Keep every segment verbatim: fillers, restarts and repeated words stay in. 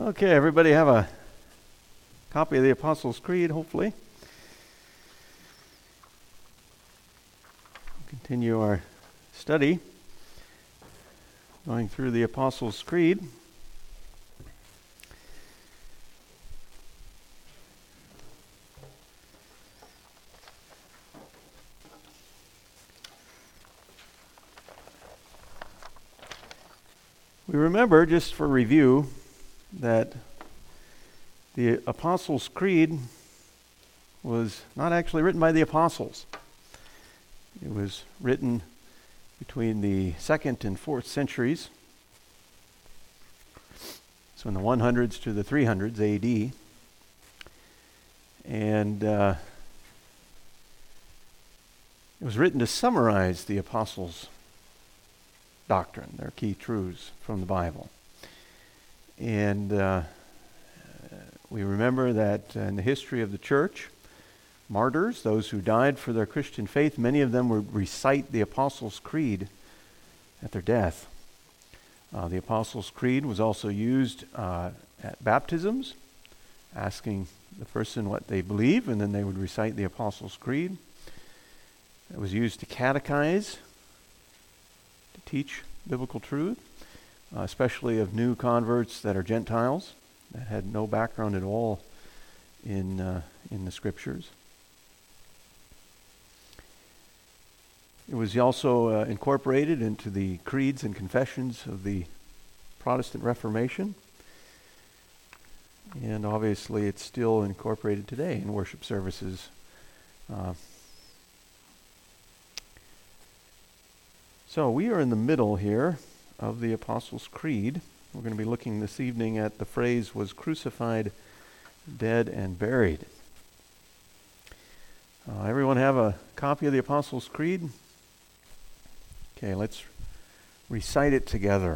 Okay, everybody have a copy of the Apostles' Creed, hopefully. Continue our study, going through the Apostles' Creed. We remember, just for review, that the Apostles' Creed was not actually written by the apostles. It was written between the second and fourth centuries, so in the hundreds to the three hundreds A D. And uh, it was written to summarize the apostles' doctrine, their key truths from the Bible. And uh, we remember that in the history of the church, martyrs, those who died for their Christian faith, many of them would recite the Apostles' Creed at their death. Uh, the Apostles' Creed was also used uh, at baptisms, asking the person what they believe, and then they would recite the Apostles' Creed. It was used to catechize, to teach biblical truth, uh, especially of new converts that are Gentiles, that had no background at all in uh, in the Scriptures. It was also uh, incorporated into the creeds and confessions of the Protestant Reformation, and obviously it's still incorporated today in worship services. Uh, so we are in the middle here of the Apostles' Creed. We're going to be looking this evening at the phrase, was crucified, dead, and buried. Uh, everyone have a copy of the Apostles' Creed? Okay, let's recite it together.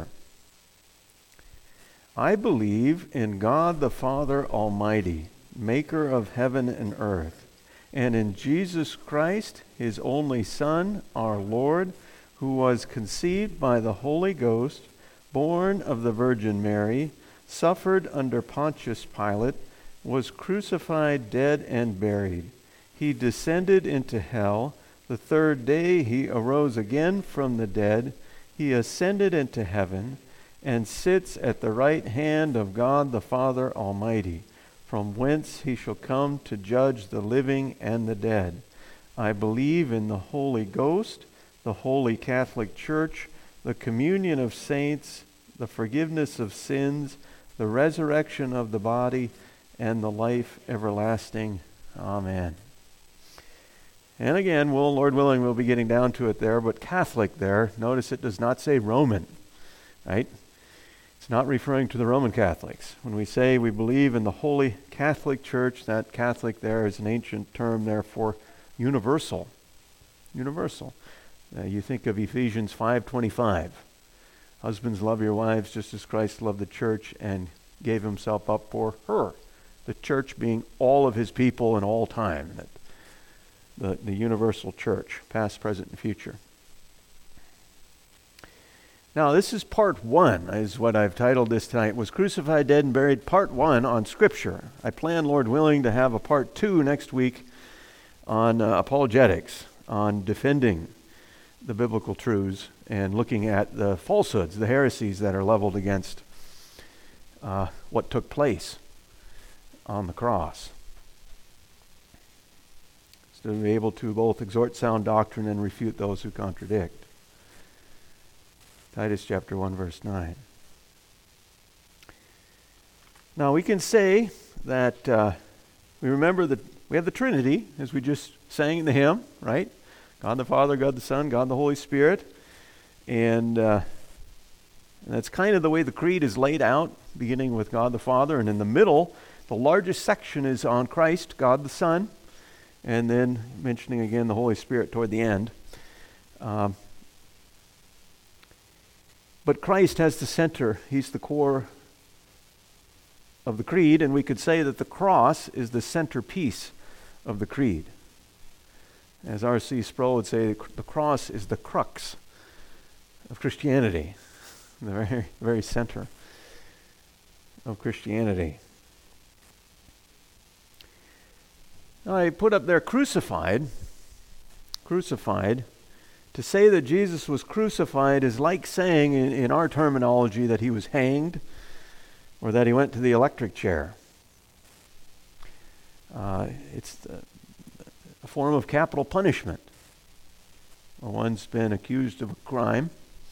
I believe in God the Father Almighty, maker of heaven and earth, and in Jesus Christ, his only Son, our Lord, who was conceived by the Holy Ghost, born of the Virgin Mary, suffered under Pontius Pilate, was crucified, dead, and buried. He descended into hell. The third day he arose again from the dead. He ascended into heaven and sits at the right hand of God the Father Almighty, from whence he shall come to judge the living and the dead. I believe in the Holy Ghost, the Holy Catholic Church, the communion of saints, the forgiveness of sins, the resurrection of the body, and the life everlasting. Amen. And again, we'll, Lord willing, we'll be getting down to it there, but Catholic there, notice it does not say Roman, right? It's not referring to the Roman Catholics. When we say we believe in the Holy Catholic Church, that Catholic there is an ancient term there for universal. Universal. Uh, you think of Ephesians five twenty-five. Husbands, love your wives just as Christ loved the church and gave himself up for her. The church being all of his people in all time. That the, the universal church, past, present, and future. Now, this is part one, is what I've titled this tonight. Was crucified, dead, and buried, part one on Scripture. I plan, Lord willing, to have a part two next week on uh, apologetics, on defending the biblical truths and looking at the falsehoods, the heresies that are leveled against uh, what took place on the cross. So to be able to both exhort sound doctrine and refute those who contradict. Titus chapter one, verse nine. Now we can say that uh, we remember that we have the Trinity, as we just sang in the hymn, right? God the Father, God the Son, God the Holy Spirit. And, uh, and that's kind of the way the creed is laid out, beginning with God the Father. And in the middle, the largest section is on Christ, God the Son. And then mentioning again the Holy Spirit toward the end. Um, but Christ has the center. He's the core of the creed. And we could say that the cross is the centerpiece of the creed. As R C Sproul would say, the cross is the crux of Christianity, the very, very center of Christianity. I put up there crucified. Crucified. To say that Jesus was crucified is like saying in, in our terminology that he was hanged or that he went to the electric chair. Uh, it's the, a form of capital punishment. One's been accused of a crime,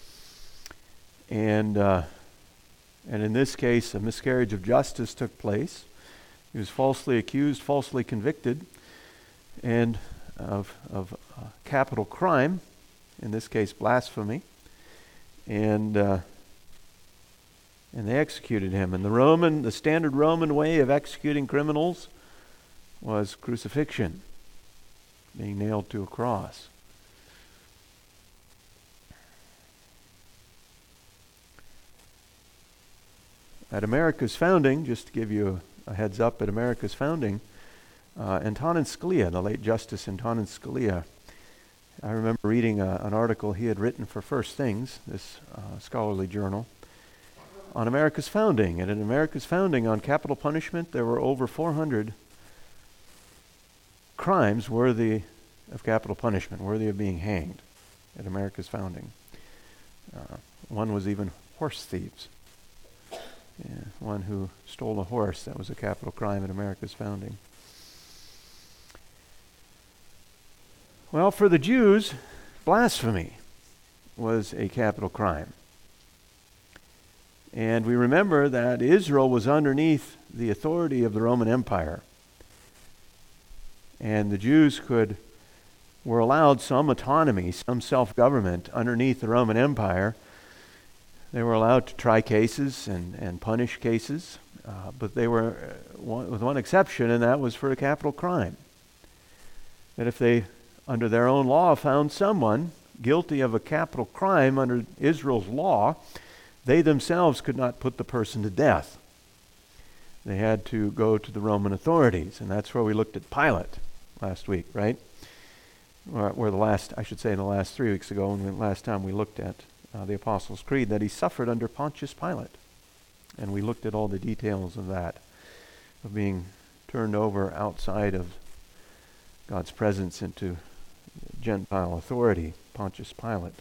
and uh, and in this case, a miscarriage of justice took place. He was falsely accused, falsely convicted, and of of uh, capital crime, in this case, blasphemy, and uh, and they executed him. And the Roman, the standard Roman way of executing criminals was crucifixion, being nailed to a cross. At America's founding, just to give you a, a heads up, at America's founding, uh, Antonin Scalia, the late Justice Antonin Scalia, I remember reading a, an article he had written for First Things, this uh, scholarly journal, on America's founding. And at America's founding, on capital punishment, there were over four hundred crimes worthy of capital punishment, worthy of being hanged at America's founding. Uh, one was even horse thieves. Yeah, one who stole a horse, that was a capital crime at America's founding. Well, for the Jews, blasphemy was a capital crime. And we remember that Israel was underneath the authority of the Roman Empire. And the Jews could were allowed some autonomy, some self-government underneath the Roman Empire. They were allowed to try cases and, and punish cases, uh, but they were, uh, one, with one exception, and that was for a capital crime. That if they, under their own law, found someone guilty of a capital crime under Israel's law, they themselves could not put the person to death. They had to go to the Roman authorities, and that's where we looked at Pilate last week, right? Or, or the last, I should say, in the last three weeks ago, when the last time we looked at Uh, the Apostles' Creed, that he suffered under Pontius Pilate. And we looked at all the details of that, of being turned over outside of God's presence into Gentile authority, Pontius Pilate.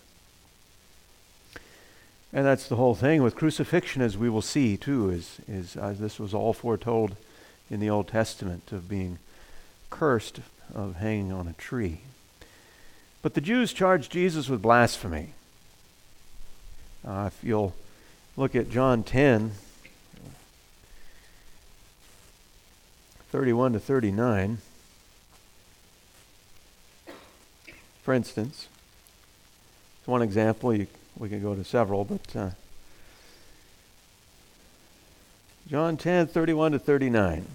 And that's the whole thing with crucifixion, as we will see too, is, is uh, this was all foretold in the Old Testament, of being cursed, of hanging on a tree. But the Jews charged Jesus with blasphemy. Uh, if you'll look at John ten, thirty-one to thirty-nine, for instance, one example, you, we can go to several, but uh, John ten, thirty-one to thirty-nine.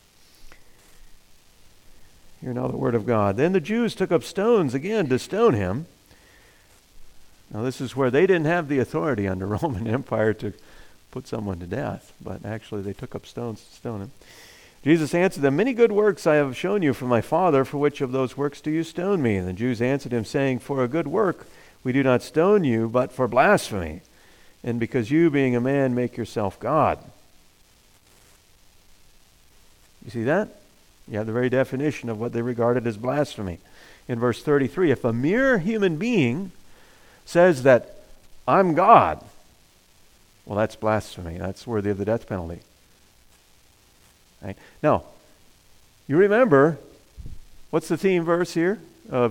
Hear now the word of God. Then the Jews took up stones again to stone him. Now this is where they didn't have the authority under Roman Empire to put someone to death, but actually they took up stones to stone him. Jesus answered them, "Many good works I have shown you from my Father. For which of those works do you stone me?" And the Jews answered him, saying, "For a good work we do not stone you, but for blasphemy, and because you, being a man, make yourself God." You see that? You have the very definition of what they regarded as blasphemy. In verse thirty-three, if a mere human being says that I'm God, well, that's blasphemy. That's worthy of the death penalty. Right? Now, you remember, what's the theme verse here of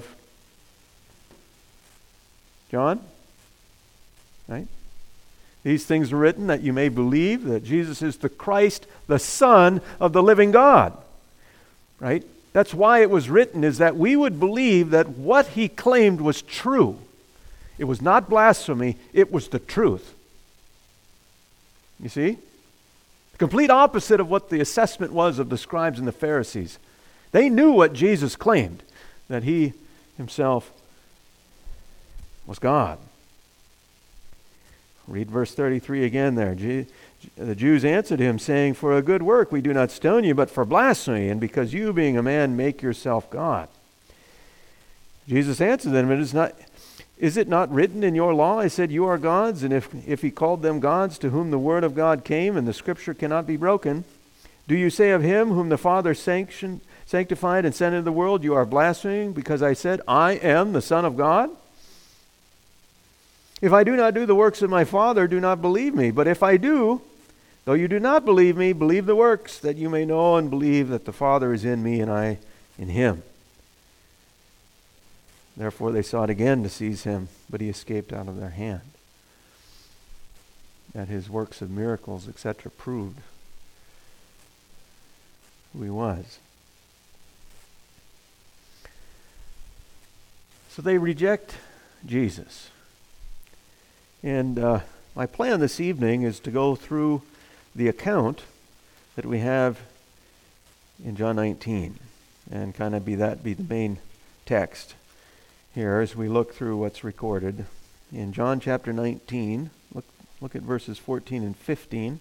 John? Right? These things are written that you may believe that Jesus is the Christ, the Son of the living God. Right? That's why it was written, is that we would believe that what he claimed was true. It was not blasphemy, it was the truth. You see? The complete opposite of what the assessment was of the scribes and the Pharisees. They knew what Jesus claimed, that he himself was God. Read verse thirty-three again there. The Jews answered him, saying, "For a good work we do not stone you, but for blasphemy, and because you, being a man, make yourself God." Jesus answered them, "It is not... Is it not written in your law, I said, you are gods? And if, if he called them gods to whom the word of God came, and the scripture cannot be broken, do you say of him whom the Father sanctioned, sanctified and sent into the world, you are blaspheming because I said, I am the Son of God? If I do not do the works of my Father, do not believe me. But if I do, though you do not believe me, believe the works, that you may know and believe that the Father is in me and I in him. Therefore they sought again to seize him, but he escaped out of their hand. That his works of miracles, et cetera, proved who he was. So they reject Jesus. And uh, my plan this evening is to go through the account that we have in John nineteen and kind of be that be the main text here as we look through what's recorded in John chapter nineteen. Look, look at verses fourteen and fifteen.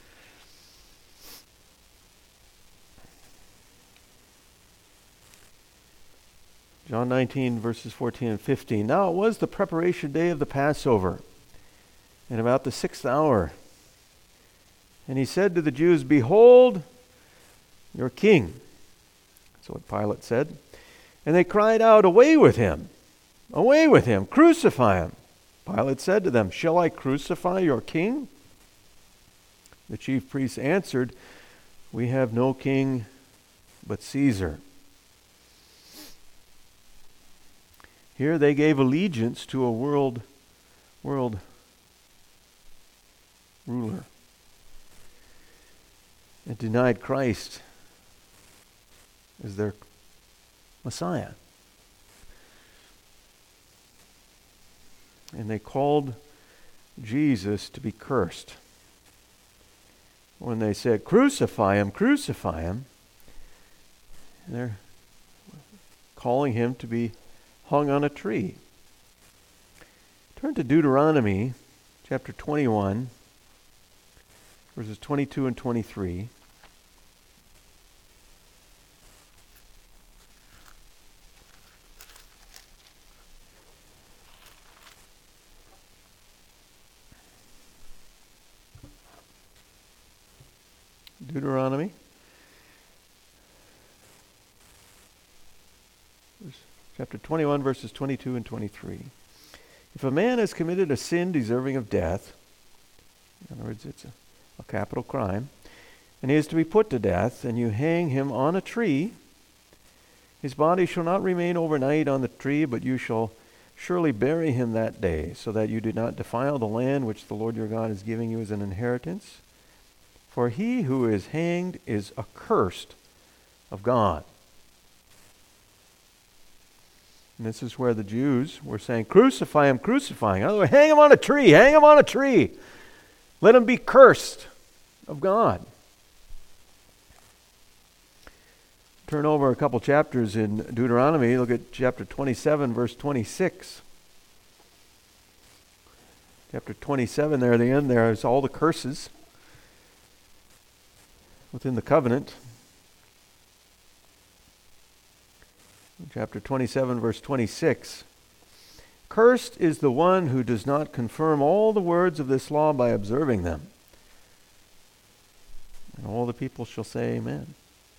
John nineteen, verses fourteen and fifteen. Now it was the preparation day of the Passover, and about the sixth hour. And he said to the Jews, behold, your king. That's what Pilate said. And they cried out, away with him, away with him, crucify him. Pilate said to them, shall I crucify your king? The chief priests answered, we have no king but Caesar. Here they gave allegiance to a world, world ruler and denied Christ as their Messiah. And they called Jesus to be cursed. When they said, crucify him, crucify him, they're calling him to be hung on a tree. Turn to Deuteronomy chapter twenty-one, verses twenty-two and twenty-three. Deuteronomy chapter twenty-one, verses twenty-two and twenty-three. If a man has committed a sin deserving of death, in other words, it's a, a capital crime, and he is to be put to death, and you hang him on a tree, his body shall not remain overnight on the tree, but you shall surely bury him that day, so that you do not defile the land which the Lord your God is giving you as an inheritance. For he who is hanged is accursed of God. And this is where the Jews were saying, crucify him, crucify him. Otherwise, hang him on a tree, hang him on a tree. Let him be cursed of God. Turn over a couple chapters in Deuteronomy. Look at chapter twenty-seven, verse twenty-six. Chapter twenty-seven there at the end there is all the curses within the covenant. Chapter twenty-seven, verse twenty-six. Cursed is the one who does not confirm all the words of this law by observing them. And all the people shall say amen.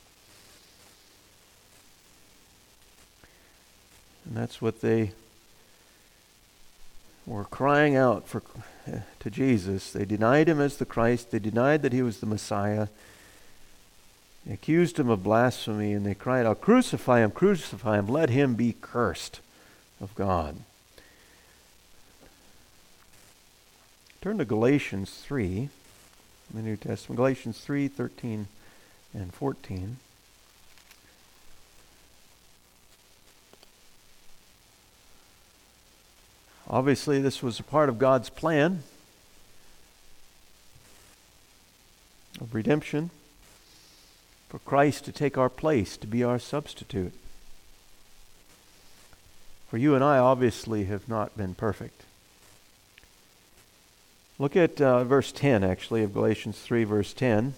And that's what they were crying out for uh, to Jesus. They denied him as the Christ. They denied that he was the Messiah. They accused him of blasphemy, and they cried out, crucify him, crucify him, let him be cursed of God. Turn to Galatians three, in the New Testament. Galatians three, thirteen and fourteen. Obviously, this was a part of God's plan of redemption, for Christ to take our place, to be our substitute. For you and I obviously have not been perfect. Look at uh, verse ten, actually, of Galatians three, verse ten.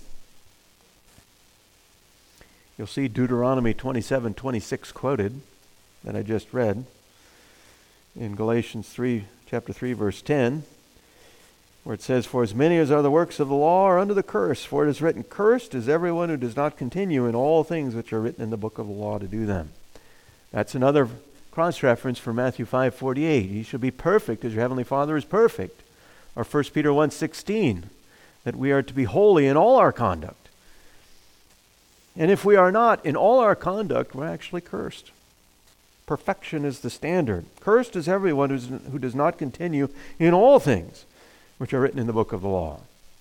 You'll see Deuteronomy twenty-seven, twenty-six quoted that I just read. in Galatians three, chapter three, verse ten, where it says, "For as many as are the works of the law are under the curse, for it is written, Cursed is everyone who does not continue in all things which are written in the book of the law to do them." That's another cross-reference for Matthew five forty-eight. "You shall be perfect as your heavenly Father is perfect." Or First Peter one sixteen, that we are to be holy in all our conduct. And if we are not in all our conduct, we're actually cursed. Perfection is the standard. "Cursed is everyone who's, who does not continue in all things which are written in the book of the law."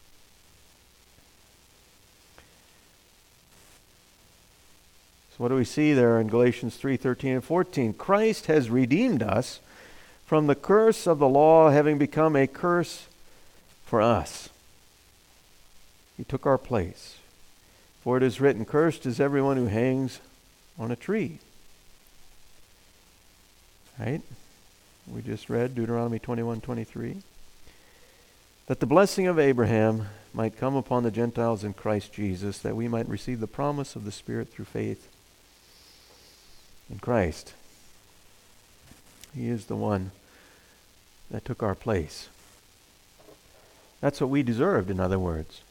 So what do we see there in Galatians three thirteen and fourteen? Christ has redeemed us from the curse of the law, having become a curse for us. He took our place. "For it is written, Cursed is everyone who hangs on a tree." Right? We just read Deuteronomy twenty-one twenty-three. "That the blessing of Abraham might come upon the Gentiles in Christ Jesus, that we might receive the promise of the Spirit through faith in Christ." He is the one that took our place. That's what we deserved, in other words.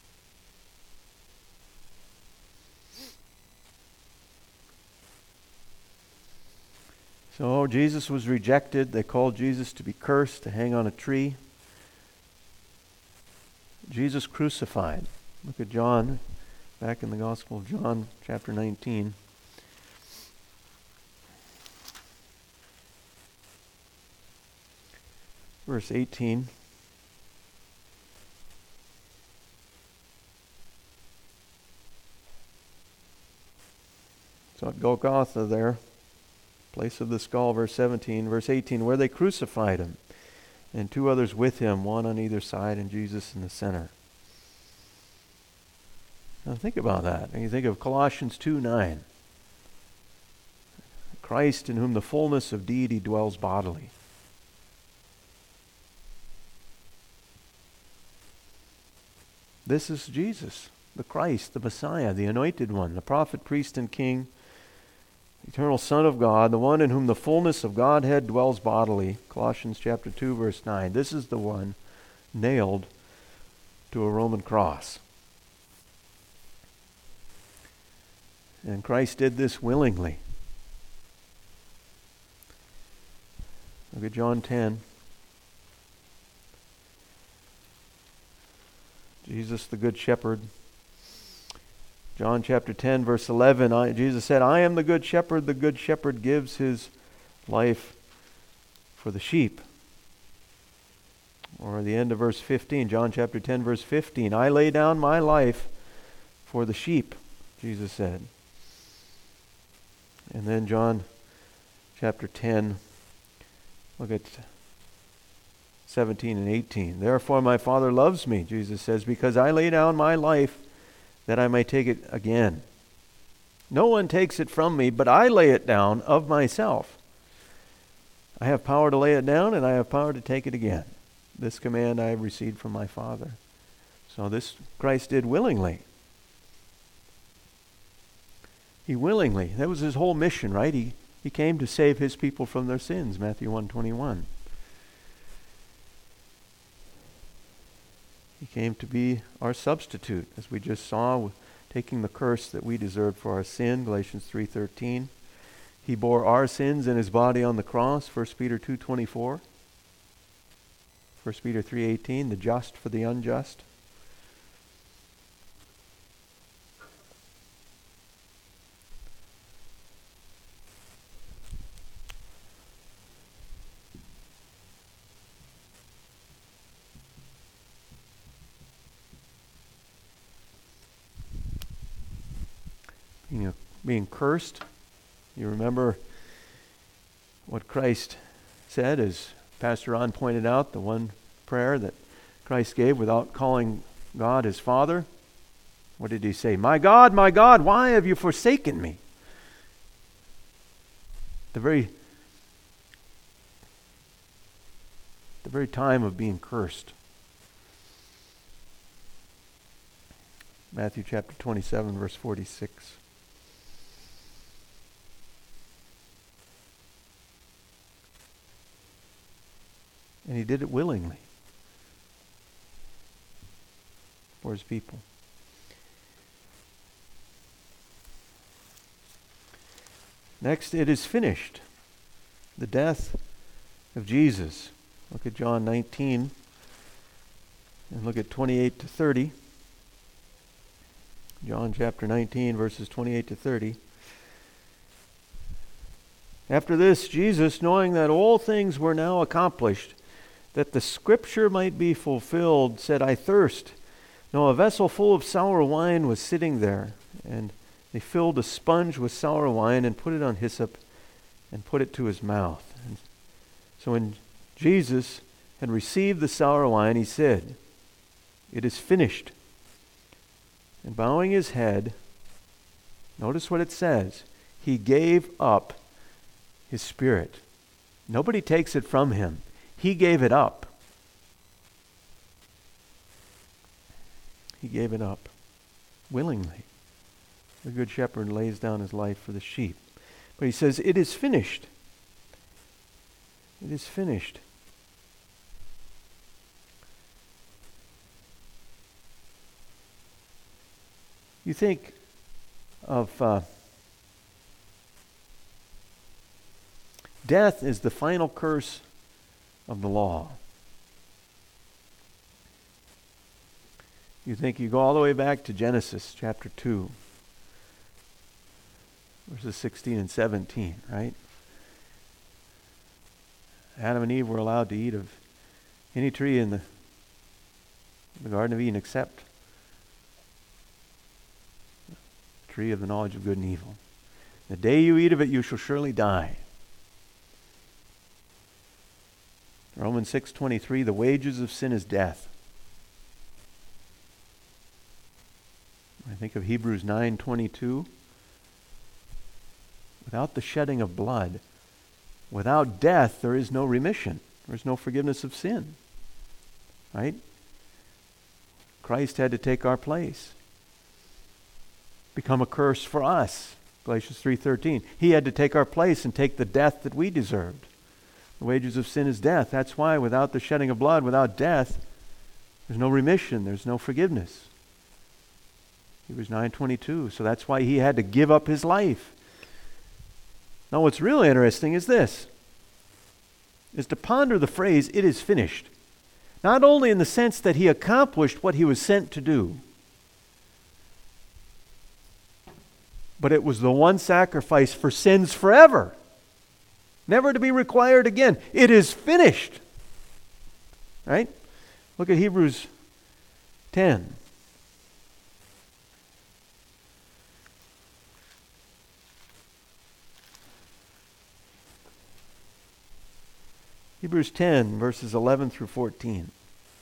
So Jesus was rejected. They called Jesus to be cursed, to hang on a tree. Jesus crucified. Look at John, back in the Gospel of John, chapter nineteen. Verse eighteen. So at Golgotha there, place of the skull, verse seventeen, verse eighteen, where they crucified him, and two others with him, one on either side, and Jesus in the center. Now think about that. And you think of Colossians two nine. Christ in whom the fullness of deity dwells bodily. This is Jesus, the Christ, the Messiah, the anointed one, the prophet, priest, and king, eternal Son of God, the one in whom the fullness of Godhead dwells bodily. Colossians chapter two, verse nine. This is the one nailed to a Roman cross. And Christ did this willingly. Look at John ten. Jesus the Good Shepherd. John chapter ten, verse eleven, I, Jesus said, "I am the good shepherd. The good shepherd gives his life for the sheep." Or the end of verse fifteen, John chapter ten, verse fifteen, "I lay down my life for the sheep," Jesus said. And then John chapter ten, look at seventeen and eighteen. "Therefore my Father loves me," Jesus says, "because I lay down my life that I may take it again. No one takes it from me, but I lay it down of myself. I have power to lay it down, and I have power to take it again. This command I have received from my Father." So this Christ did willingly. He willingly. That was his whole mission, right? He, he came to save his people from their sins, Matthew one twenty-one. He came to be our substitute, as we just saw, taking the curse that we deserved for our sin, Galatians three thirteen. He bore our sins in his body on the cross, First Peter two twenty-four. First Peter three eighteen, the just for the unjust. You know, being cursed. You remember what Christ said, as Pastor Ron pointed out, the one prayer that Christ gave without calling God his Father. What did he say? "My God, my God, why have you forsaken me?" The very, the very time of being cursed. Matthew chapter twenty-seven, verse forty-six. And he did it willingly for his people. Next, it is finished. The death of Jesus. Look at John nineteen and look at twenty-eight to thirty. John chapter nineteen, verses twenty-eight to thirty. After this, Jesus, knowing that all things were now accomplished, that the scripture might be fulfilled, said, I thirst. Now a vessel full of sour wine was sitting there, and they filled a sponge with sour wine and put it on hyssop and put it to his mouth. And so when Jesus had received the sour wine, he said, it is finished. And bowing his head, notice what it says, he gave up his spirit. Nobody takes it from him. He gave it up. He gave it up willingly. The good shepherd lays down his life for the sheep. But he says, it is finished. It is finished. You think of uh, death is the final curse of the law. You think you go all the way back to Genesis chapter two, verses sixteen and seventeen, right? Adam and Eve were allowed to eat of any tree in the, the Garden of Eden except the tree of the knowledge of good and evil. The day you eat of it, you shall surely die. Romans six twenty-three, the wages of sin is death. I think of Hebrews nine twenty-two. Without the shedding of blood, without death, there is no remission. There is no forgiveness of sin. Right? Christ had to take our place. Become a curse for us. Galatians three thirteen. He had to take our place and take the death that we deserved. The wages of sin is death. That's why without the shedding of blood, without death, there's no remission. There's no forgiveness. Hebrews nine twenty-two. So that's why he had to give up his life. Now what's really interesting is this, is to ponder the phrase, it is finished. Not only in the sense that he accomplished what he was sent to do, but it was the one sacrifice for sins forever, never to be required again. It is finished. Right? Look at Hebrews ten. Hebrews ten, verses eleven through fourteen.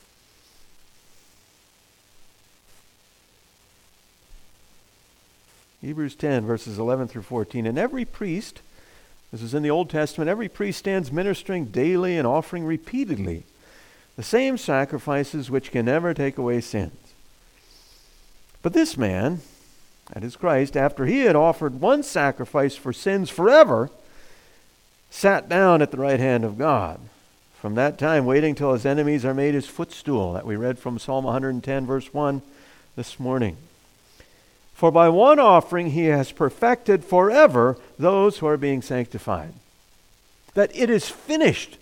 Hebrews ten, verses eleven through fourteen. And every priest, this is in the Old Testament, every priest stands ministering daily and offering repeatedly the same sacrifices which can never take away sins. But this man, that is Christ, after he had offered one sacrifice for sins forever, sat down at the right hand of God. From that time, waiting till his enemies are made his footstool, that we read from Psalm one hundred ten, verse one this morning. For by one offering he has perfected forever those who are being sanctified. That it is finished,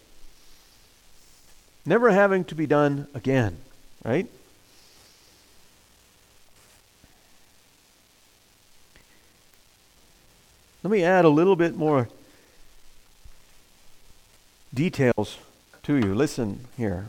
never having to be done again, right? Let me add a little bit more details to you. Listen here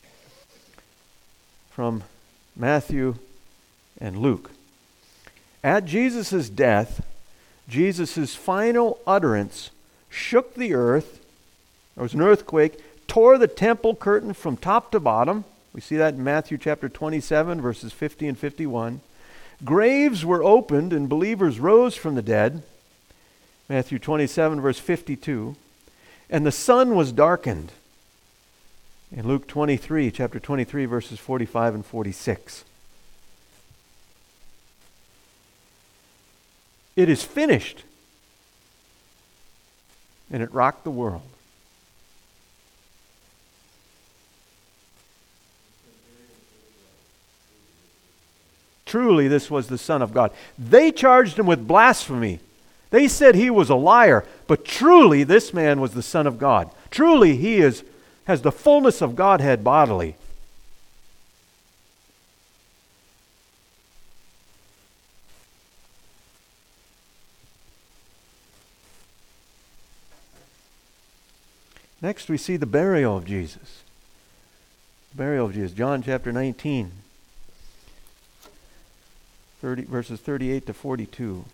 from Matthew and Luke. At Jesus' death, Jesus' final utterance shook the earth. There was an earthquake, tore the temple curtain from top to bottom. We see that in Matthew chapter twenty-seven, verses fifty and fifty-one. Graves were opened and believers rose from the dead. Matthew twenty-seven, verse fifty-two. And the sun was darkened. In Luke twenty-three, chapter twenty-three, verses forty-five and forty-six. It is finished. And it rocked the world. truly this was the Son of God. They charged him with blasphemy. They said he was a liar, but truly this man was the Son of God. Truly he is has the fullness of Godhead bodily. Next we see the burial of Jesus. The burial of Jesus. John chapter nineteen, thirty, verses thirty-eight to forty-two.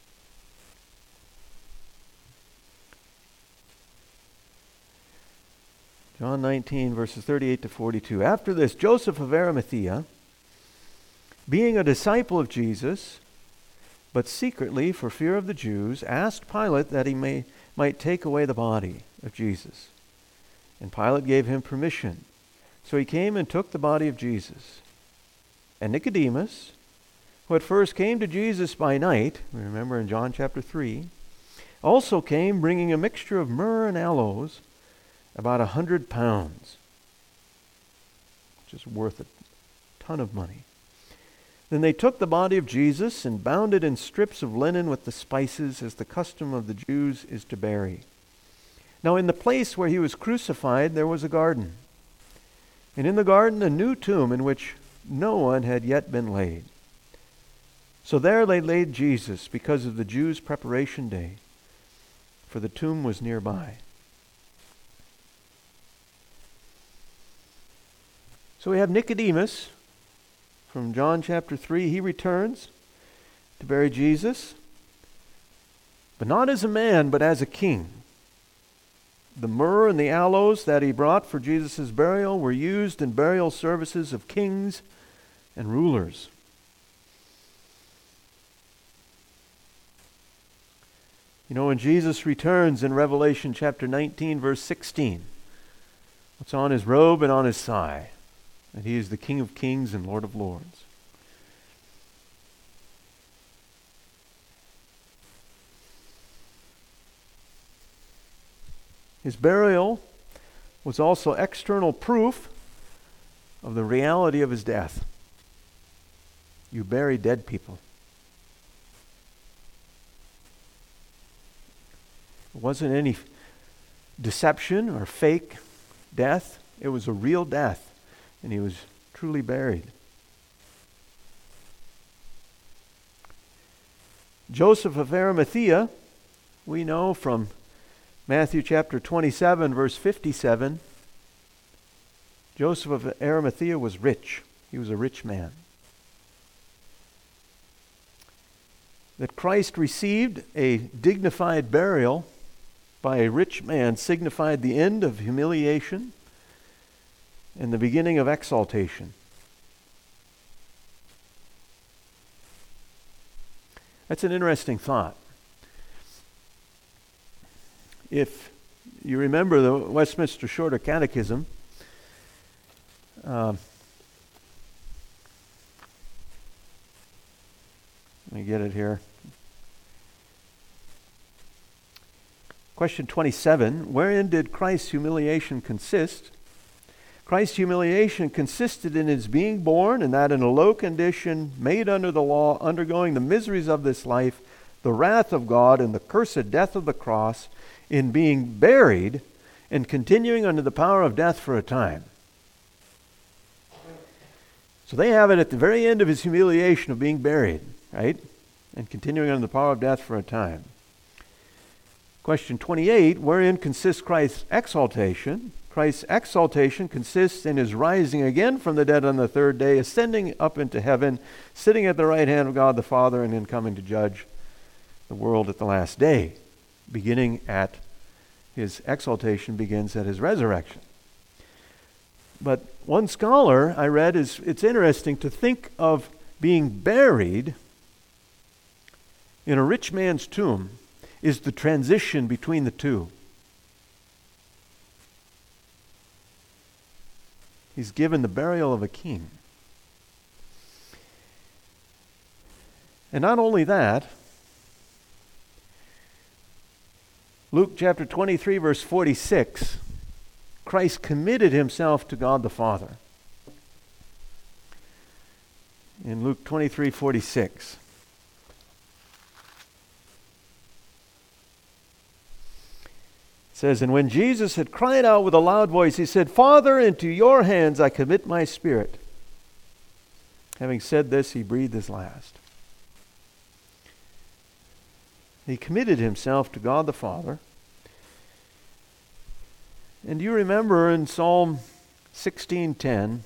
John nineteen, verses thirty-eight to forty-two. After this, Joseph of Arimathea, being a disciple of Jesus, but secretly for fear of the Jews, asked Pilate that he may, might take away the body of Jesus. And Pilate gave him permission. So he came and took the body of Jesus. And Nicodemus, who at first came to Jesus by night, remember in John chapter three, also came bringing a mixture of myrrh and aloes, about a hundred pounds, which is worth a ton of money. Then they took the body of Jesus and bound it in strips of linen with the spices, as the custom of the Jews is to bury. Now in the place where he was crucified there was a garden, and in the garden a new tomb in which no one had yet been laid. So there they laid Jesus because of the Jews' preparation day, for the tomb was nearby. So we have Nicodemus from John chapter three. He returns to bury Jesus, but not as a man, but as a king. The myrrh and the aloes that he brought for Jesus' burial were used in burial services of kings and rulers. You know, when Jesus returns in Revelation chapter nineteen, verse sixteen, what's on his robe and on his thigh? That he is the King of Kings and Lord of Lords. His burial was also external proof of the reality of his death. You bury dead people. It wasn't any deception or fake death. It was a real death. And he was truly buried. Joseph of Arimathea, we know from Matthew chapter twenty-seven, verse fifty-seven, Joseph of Arimathea was rich. He was a rich man. That Christ received a dignified burial by a rich man signified the end of humiliation and the beginning of exaltation. That's an interesting thought. If you remember the Westminster Shorter Catechism, uh, let me get it here. Question twenty-seven, wherein did Christ's humiliation consist? Christ's humiliation consisted in his being born, and that in a low condition, made under the law, undergoing the miseries of this life, the wrath of God, and the cursed death of the cross, in being buried, and continuing under the power of death for a time. So they have it at the very end of his humiliation of being buried, right? And continuing under the power of death for a time. Question twenty-eight, wherein consists Christ's exaltation? Christ's exaltation consists in his rising again from the dead on the third day, ascending up into heaven, sitting at the right hand of God the Father, and then coming to judge the world at the last day. Beginning at his exaltation begins at his resurrection. But one scholar I read is, it's interesting to think of being buried in a rich man's tomb is the transition between the two. He's given the burial of a king. And not only that, Luke chapter twenty-three, verse forty-six, Christ committed himself to God the Father. in Luke twenty-three forty-six. It says, "And when Jesus had cried out with a loud voice, he said, 'Father, into your hands I commit my spirit.' Having said this, he breathed his last." He committed himself to God the Father. And you remember in Psalm sixteen ten,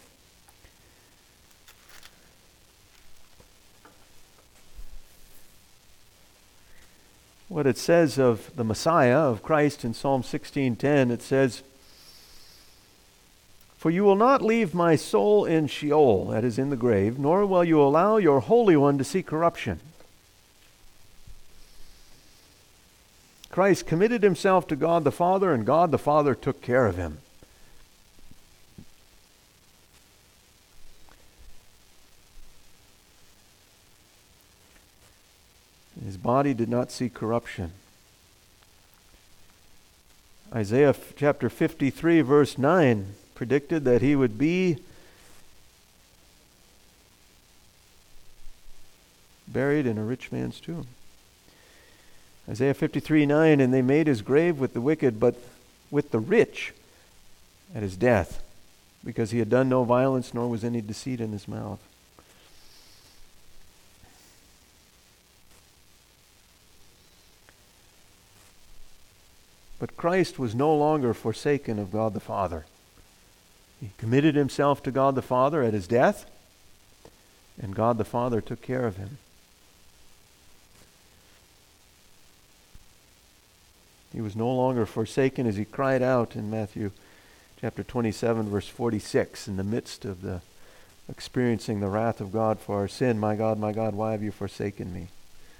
what it says of the Messiah, of Christ in Psalm sixteen ten. It says, "For you will not leave my soul in Sheol," that is, in the grave, "nor will you allow your Holy One to see corruption." Christ committed himself to God the Father, and God the Father took care of him. His body did not see corruption. Isaiah chapter fifty-three, verse nine, predicted that he would be buried in a rich man's tomb. Isaiah fifty-three nine, "And they made his grave with the wicked, but with the rich at his death, because he had done no violence, nor was any deceit in his mouth." But Christ was no longer forsaken of God the Father. He committed himself to God the Father at his death, and God the Father took care of him. He was no longer forsaken, as he cried out in Matthew chapter twenty-seven, verse forty-six, in the midst of the experiencing the wrath of God for our sin. "My God, my God, why have you forsaken me?"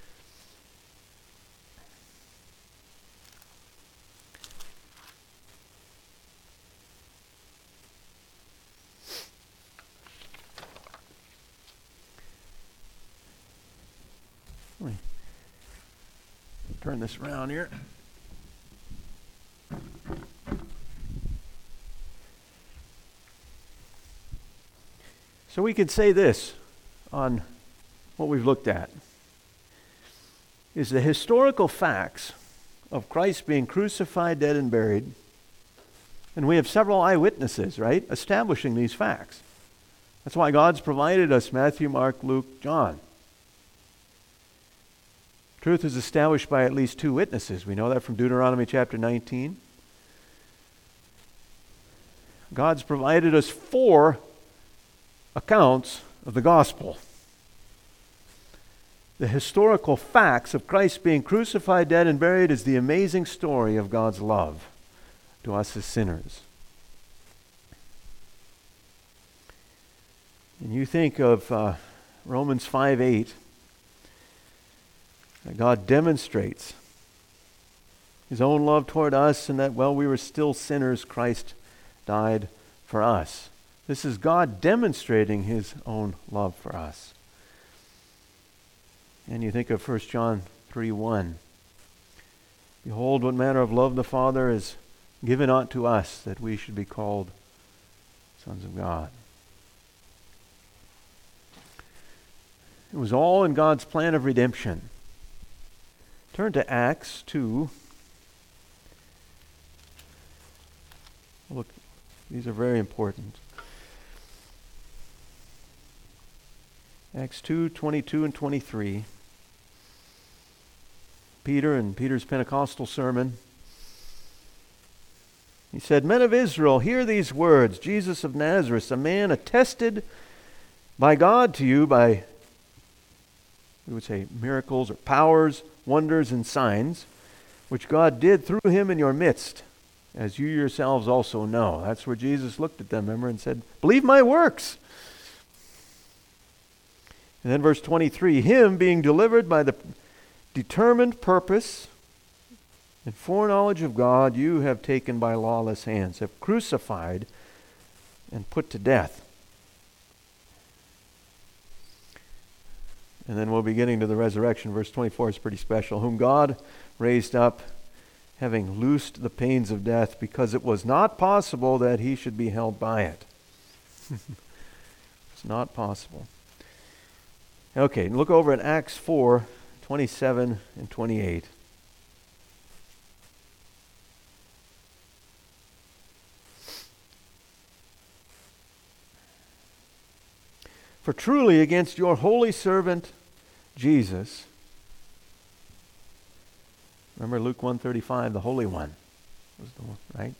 Let me turn this around here. So we could say this on what we've looked at, is the historical facts of Christ being crucified, dead, and buried. And we have several eyewitnesses, right, establishing these facts. That's why God's provided us Matthew, Mark, Luke, John. Truth is established by at least two witnesses. We know that from Deuteronomy chapter nineteen. God's provided us four accounts of the gospel. The historical facts of Christ being crucified, dead, and buried is the amazing story of God's love to us as sinners. And you think of uh, Romans five eight, that God demonstrates his own love toward us, and that while we were still sinners, Christ died for us. This is God demonstrating his own love for us. And you think of First John three one. "Behold, what manner of love the Father has given unto us, that we should be called sons of God." It was all in God's plan of redemption. Turn to Acts two. Look, these are very important. Acts two, twenty-two and twenty-three. Peter and Peter's Pentecostal sermon. He said, "Men of Israel, hear these words. Jesus of Nazareth, a man attested by God to you by," we would say, miracles or powers, wonders, and signs, which God did through him in your midst, as you yourselves also know. That's where Jesus looked at them, remember, and said, "Believe my works." And then verse twenty-three, "Him being delivered by the determined purpose and foreknowledge of God, you have taken by lawless hands, have crucified and put to death." And then we'll be getting to the resurrection. Verse twenty-four is pretty special. "Whom God raised up, having loosed the pains of death, because it was not possible that he should be held by it." It's not possible. Okay, look over at Acts four, twenty-seven and twenty-eight. For truly against your holy servant Jesus, remember Luke one thirty-five, the Holy One was the one, right?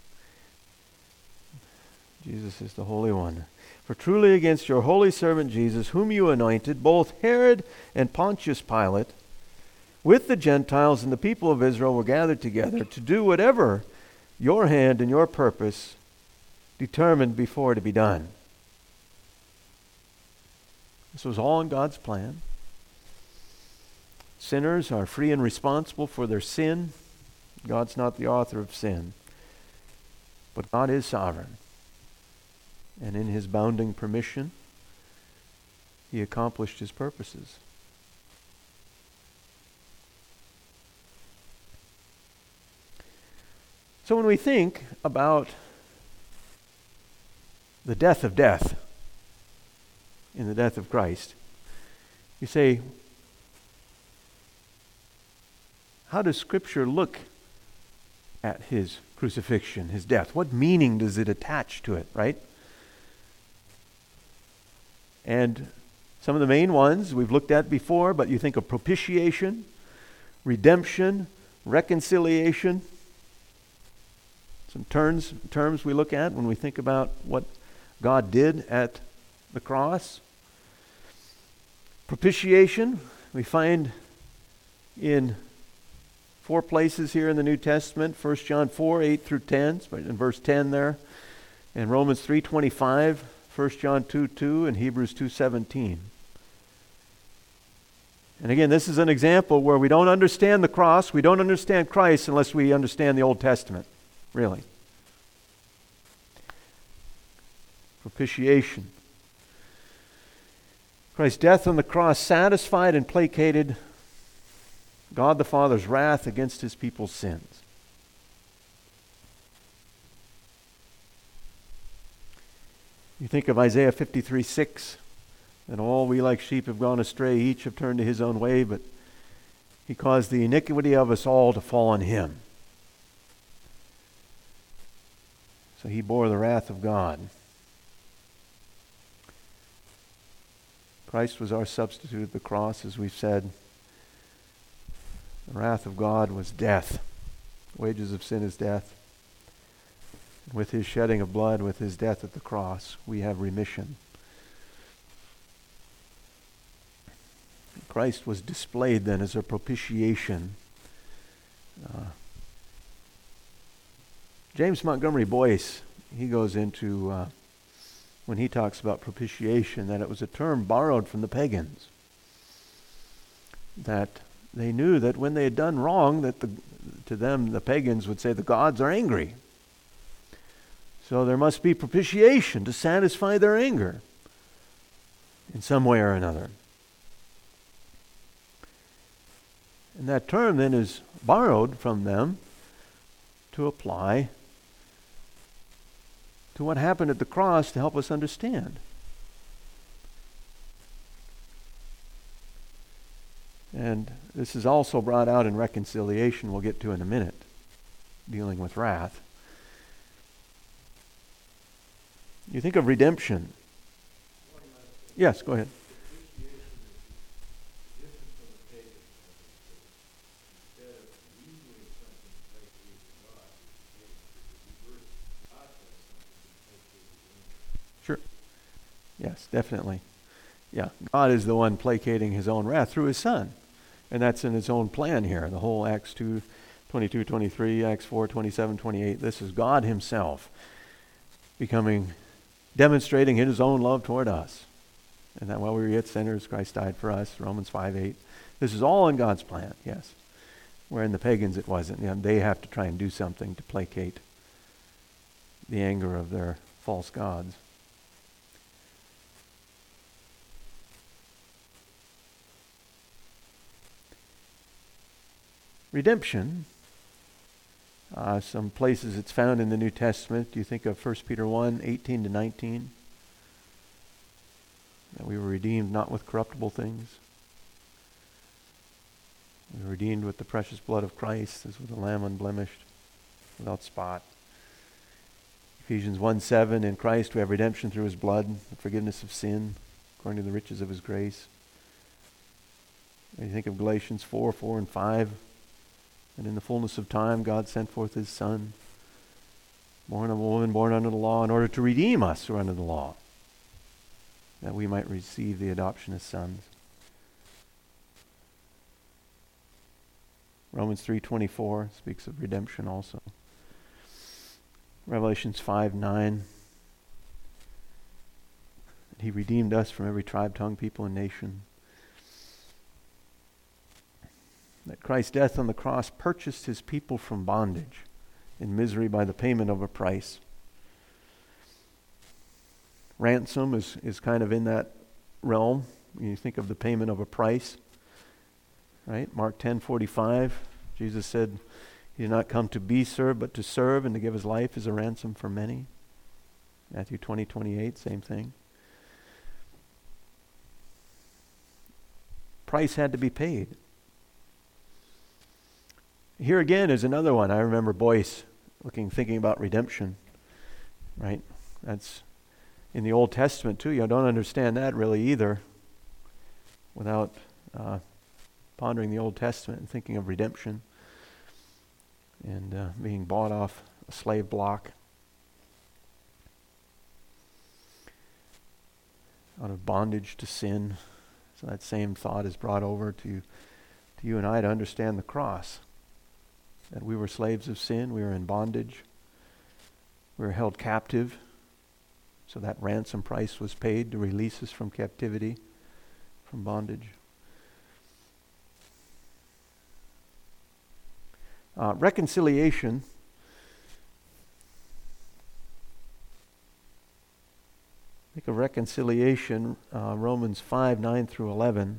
Jesus is the Holy One. For truly against your holy servant Jesus, whom you anointed, both Herod and Pontius Pilate, with the Gentiles and the people of Israel were gathered together to do whatever your hand and your purpose determined before to be done. This was all in God's plan. Sinners are free and responsible for their sin. God's not the author of sin. But God is sovereign. And in his bounding permission, he accomplished his purposes. So when we think about the death of death, in the death of Christ, you say, how does Scripture look at his crucifixion, his death? What meaning does it attach to it, right? And some of the main ones we've looked at before, but you think of propitiation, redemption, reconciliation. Some terms, terms we look at when we think about what God did at the cross. Propitiation, we find in four places here in the New Testament. First John four, eight through ten, in verse ten there. And Romans three twenty-five, First John two, two, and Hebrews two seventeen. And again, this is an example where we don't understand the cross, we don't understand Christ unless we understand the Old Testament, really. Propitiation. Christ's death on the cross satisfied and placated God the Father's wrath against his people's sins. You think of Isaiah fifty-three six, that all we like sheep have gone astray, each have turned to his own way, but he caused the iniquity of us all to fall on him. So he bore the wrath of God. Christ was our substitute at the cross, as we've said. The wrath of God was death. The wages of sin is death. With his shedding of blood, with his death at the cross, we have remission. Christ was displayed then as a propitiation. Uh, James Montgomery Boyce, he goes into... Uh, when he talks about propitiation, that it was a term borrowed from the pagans. That they knew that when they had done wrong, that the, to them, the pagans would say, the gods are angry. So there must be propitiation to satisfy their anger in some way or another. And that term then is borrowed from them to apply to what happened at the cross to help us understand. And this is also brought out in reconciliation, we'll get to in a minute, dealing with wrath. You think of redemption. Yes, go ahead. Sure. Yes, definitely. Yeah, God is the one placating his own wrath through his Son. And that's in his own plan here. The whole Acts two, twenty-two, twenty-three, Acts four, twenty-seven, twenty-eight. This is God himself becoming, demonstrating his own love toward us. And that while we were yet sinners, Christ died for us. Romans five, eight. This is all in God's plan, yes. Where in the pagans it wasn't. You know, they have to try and do something to placate the anger of their false gods. Redemption, uh, some places it's found in the New Testament. Do you think of First Peter one, eighteen to nineteen? that we were redeemed not with corruptible things. We were redeemed with the precious blood of Christ, as with a lamb unblemished, without spot. Ephesians one seven, in Christ we have redemption through his blood, the forgiveness of sin, according to the riches of his grace. When you think of Galatians four, four and five, and in the fullness of time God sent forth his Son, born of a woman, born under the law, in order to redeem us who are under the law, that we might receive the adoption as sons. Romans three twenty-four speaks of redemption also. Revelations five nine. He redeemed us from every tribe, tongue, people, and nation. That Christ's death on the cross purchased his people from bondage and misery by the payment of a price. Ransom is, is kind of in that realm. When you think of the payment of a price, right? Mark ten forty-five, Jesus said, he did not come to be served, but to serve and to give his life as a ransom for many. Matthew twenty twenty-eight, same thing. Price had to be paid. Here again is another one. I remember Boyce looking, thinking about redemption, right? That's in the Old Testament too. You don't understand that really either without uh, pondering the Old Testament and thinking of redemption and uh, being bought off a slave block, out of bondage to sin. So that same thought is brought over to, to you and I to understand the cross. That we were slaves of sin, we were in bondage, we were held captive, so that ransom price was paid to release us from captivity, from bondage. Uh, reconciliation. Think of reconciliation, uh, Romans five, nine through eleven.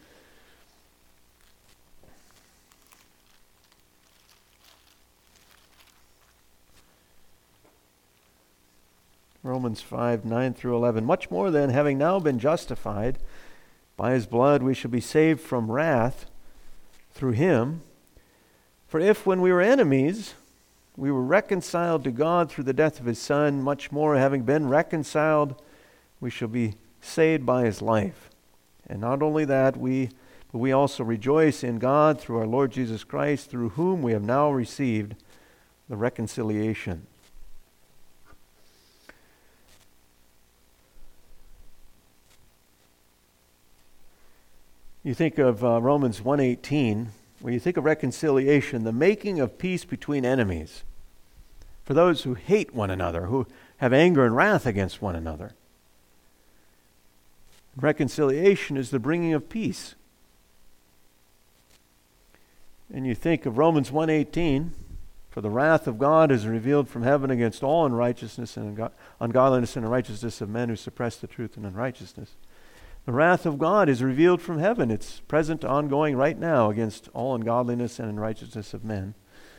Romans five, nine through eleven. Much more then, having now been justified by his blood, we shall be saved from wrath through him. For if when we were enemies, we were reconciled to God through the death of his Son, much more having been reconciled, we shall be saved by his life. And not only that, we but we also rejoice in God through our Lord Jesus Christ, through whom we have now received the reconciliation. You think of uh, Romans one eighteen, when you think of reconciliation, the making of peace between enemies, for those who hate one another, who have anger and wrath against one another. Reconciliation is the bringing of peace. And you think of Romans one eighteen, for the wrath of God is revealed from heaven against all unrighteousness and ungodliness and unrighteousness of men who suppress the truth and unrighteousness. The wrath of God is revealed from heaven. It's present, ongoing right now against all ungodliness and unrighteousness of men.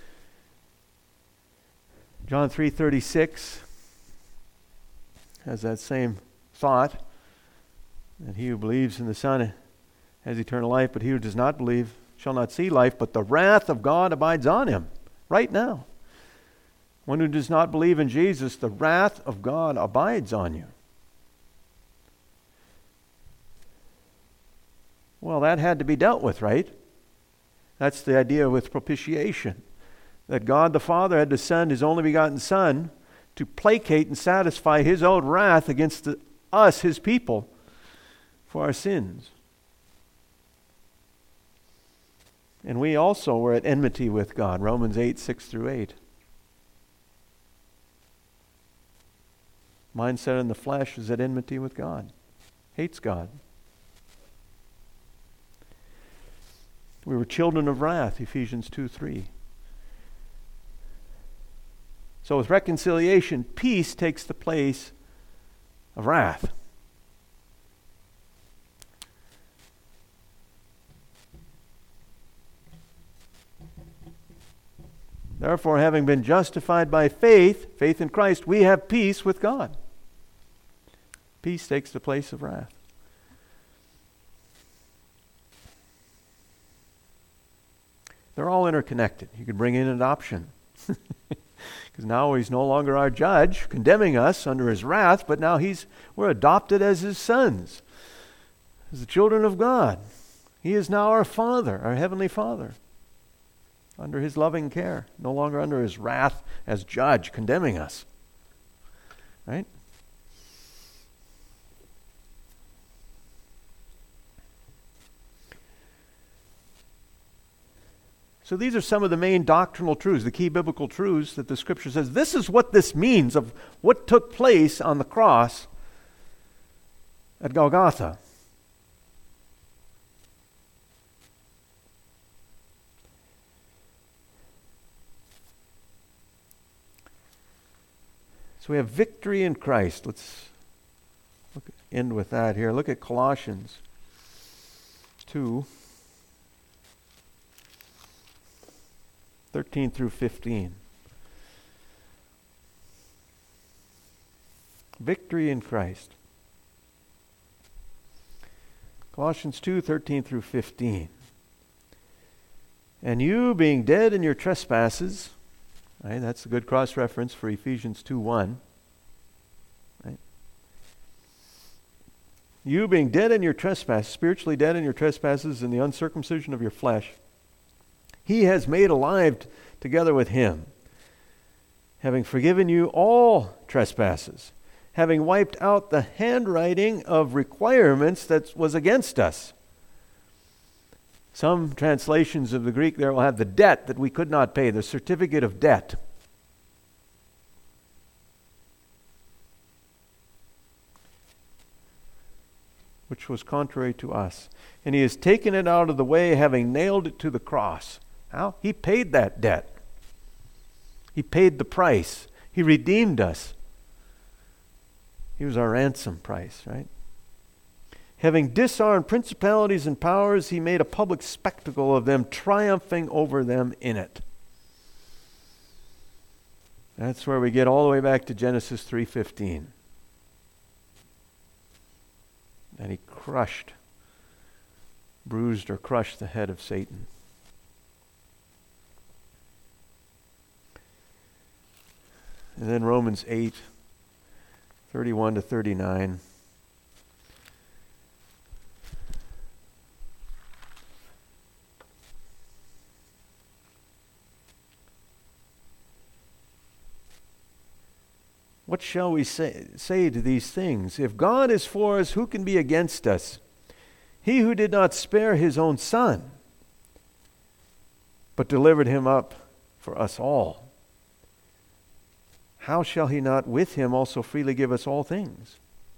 John three thirty-six has that same thought, that he who believes in the Son has eternal life, but he who does not believe shall not see life, but the wrath of God abides on him right now. One who does not believe in Jesus, the wrath of God abides on you. Well, that had to be dealt with, right? That's the idea with propitiation. That God the Father had to send his only begotten Son to placate and satisfy his own wrath against the, us, his people, for our sins. And we also were at enmity with God, Romans eight, six through eight. Mindset in the flesh is at enmity with God, hates God. We were children of wrath, Ephesians two three. So with reconciliation, peace takes the place of wrath. Therefore, having been justified by faith, faith in Christ, we have peace with God. Peace takes the place of wrath. They're all interconnected. You could bring in adoption. Because now he's no longer our judge, condemning us under his wrath, but now he's we're adopted as his sons, as the children of God. He is now our Father, our Heavenly Father, under his loving care, no longer under his wrath as judge, condemning us. Right? So these are some of the main doctrinal truths, the key biblical truths that the Scripture says, this is what this means of what took place on the cross at Golgotha. So we have victory in Christ. Let's look, end with that here. Look at Colossians two. thirteen through fifteen. Victory in Christ. Colossians two, thirteen through fifteen. And you, being dead in your trespasses, right, that's a good cross-reference for Ephesians two one. Right? You, being dead in your trespasses, spiritually dead in your trespasses and the uncircumcision of your flesh, he has made alive t- together with him, having forgiven you all trespasses, having wiped out the handwriting of requirements that was against us. Some translations of the Greek there will have the debt that we could not pay, the certificate of debt. Which was contrary to us. And he has taken it out of the way, having nailed it to the cross. How? He paid that debt. He paid the price. He redeemed us. He was our ransom price, right? Having disarmed principalities and powers, he made a public spectacle of them, triumphing over them in it. That's where we get all the way back to Genesis three fifteen. And he crushed, bruised or crushed the head of Satan. And then Romans eight, thirty-one to thirty-nine. What shall we say, say to these things? If God is for us, who can be against us? He who did not spare his own Son, but delivered him up for us all, how shall he not with him also freely give us all things?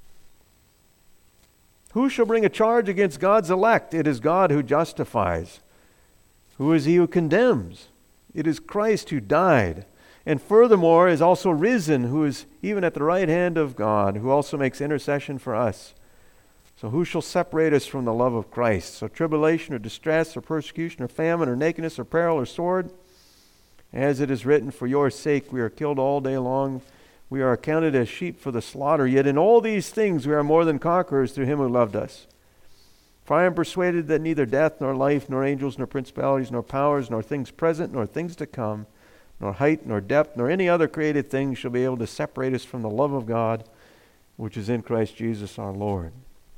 Who shall bring a charge against God's elect? It is God who justifies. Who is he who condemns? It is Christ who died, and furthermore is also risen, who is even at the right hand of God, who also makes intercession for us. So who shall separate us from the love of Christ? So tribulation or distress or persecution or famine or nakedness or peril or sword? As it is written, for your sake we are killed all day long. We are accounted as sheep for the slaughter. Yet in all these things we are more than conquerors through him who loved us. For I am persuaded that neither death, nor life, nor angels, nor principalities, nor powers, nor things present, nor things to come, nor height, nor depth, nor any other created thing shall be able to separate us from the love of God, which is in Christ Jesus our Lord.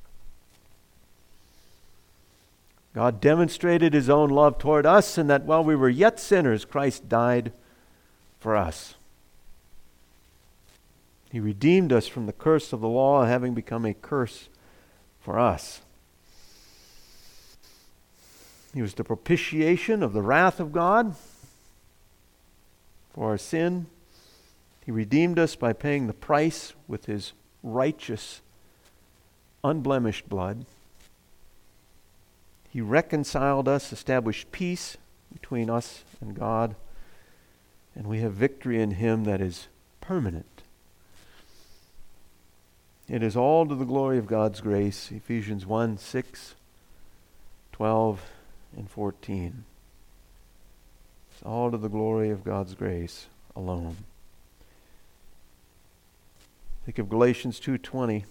God demonstrated his own love toward us, in that while we were yet sinners, Christ died for us. He redeemed us from the curse of the law, having become a curse for us. He was the propitiation of the wrath of God for our sin. He redeemed us by paying the price with his righteous, unblemished blood. He reconciled us, established peace between us and God, and we have victory in him that is permanent. It is all to the glory of God's grace, Ephesians one, six, twelve, and fourteen. It's all to the glory of God's grace alone. Think of Galatians two twenty.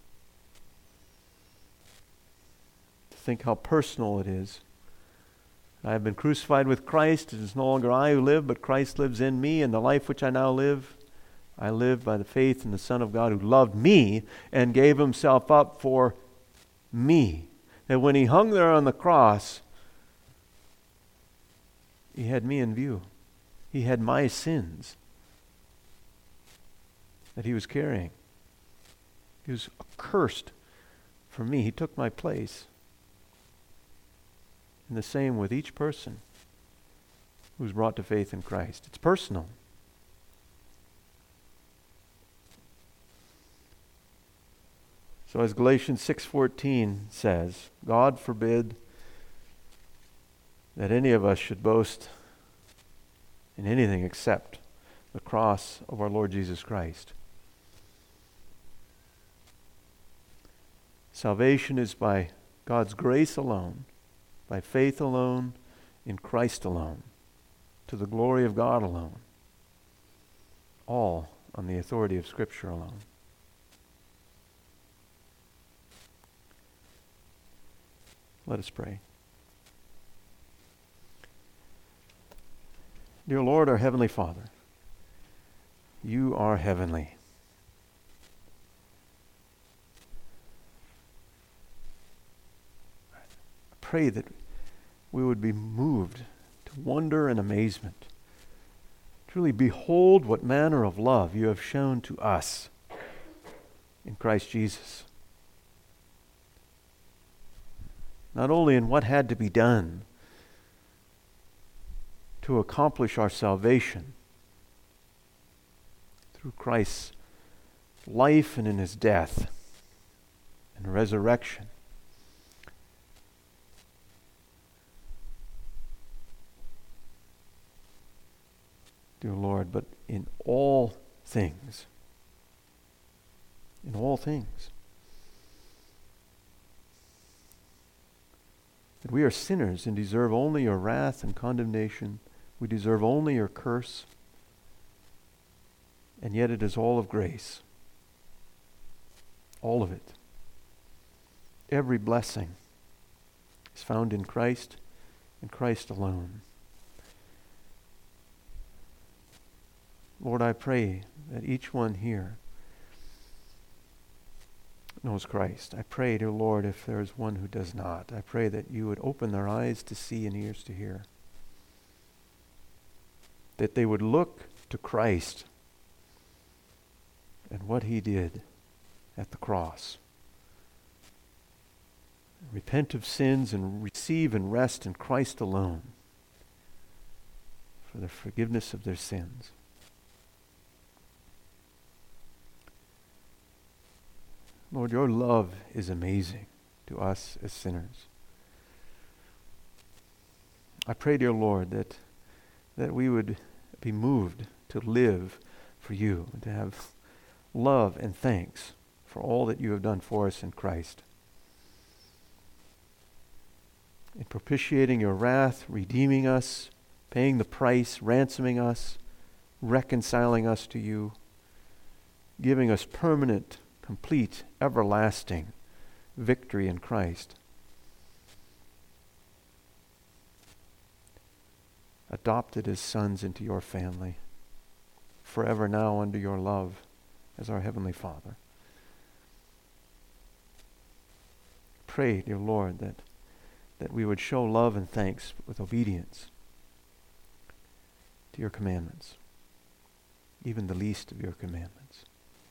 Think how personal it is. I have been crucified with Christ. It is no longer I who live, but Christ lives in me. And the life which I now live, I live by the faith in the Son of God who loved me and gave himself up for me. That when he hung there on the cross, he had me in view. He had my sins that he was carrying. He was accursed for me. He took my place. And the same with each person who's brought to faith in Christ. It's personal. So as Galatians six fourteen says, God forbid that any of us should boast in anything except the cross of our Lord Jesus Christ. Salvation is by God's grace alone, by faith alone, in Christ alone, to the glory of God alone, all on the authority of Scripture alone. Let us pray. Dear Lord, our Heavenly Father, you are heavenly. I pray that we would be moved to wonder and amazement. Truly behold what manner of love you have shown to us in Christ Jesus. Not only in what had to be done to accomplish our salvation through Christ's life and in his death and resurrection, dear Lord, but in all things, in all things, that we are sinners and deserve only your wrath and condemnation. We deserve only your curse. And yet it is all of grace. All of it. Every blessing is found in Christ and Christ alone. Lord, I pray that each one here knows Christ. I pray, dear Lord, if there is one who does not, I pray that you would open their eyes to see and ears to hear. That they would look to Christ and what he did at the cross. Repent of sins and receive and rest in Christ alone for the forgiveness of their sins. Lord, your love is amazing to us as sinners. I pray, dear Lord, that that we would be moved to live for you, and to have love and thanks for all that you have done for us in Christ. In propitiating your wrath, redeeming us, paying the price, ransoming us, reconciling us to you, giving us permanent, complete, everlasting victory in Christ. Adopted as sons into your family, forever now under your love as our Heavenly Father. Pray, dear Lord, that, that we would show love and thanks with obedience to your commandments, even the least of your commandments.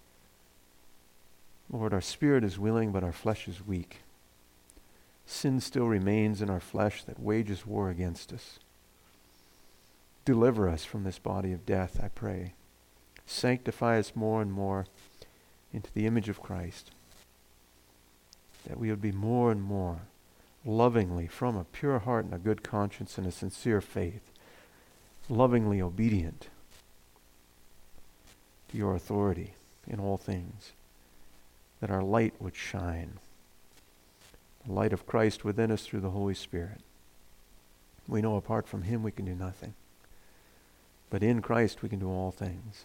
Lord, our spirit is willing, but our flesh is weak. Sin still remains in our flesh that wages war against us. Deliver us from this body of death, I pray. Sanctify us more and more into the image of Christ, that we would be more and more lovingly, from a pure heart and a good conscience and a sincere faith, lovingly obedient to your authority in all things, that our light would shine, the light of Christ within us through the Holy Spirit. We know apart from him we can do nothing, but in Christ we can do all things.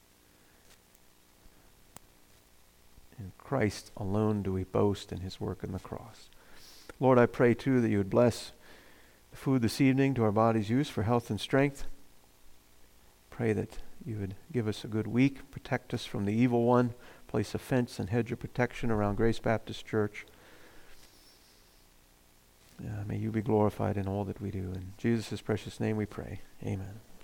In Christ alone do we boast in his work on the cross. Lord, I pray too that you would bless food this evening to our body's use for health and strength. Pray that you would give us a good week, protect us from the evil one, place a fence and hedge of protection around Grace Baptist Church. Uh, may you be glorified in all that we do. In Jesus' precious name we pray. Amen.